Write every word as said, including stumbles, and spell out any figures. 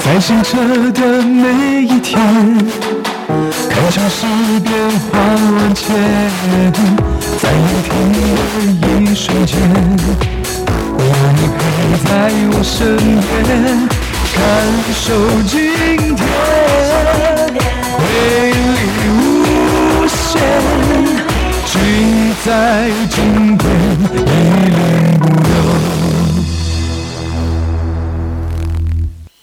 在醒着的每一天，看城市变化万千，在雨停的一瞬间，有你陪在我身边，感受今天，魅力无限，君在今天。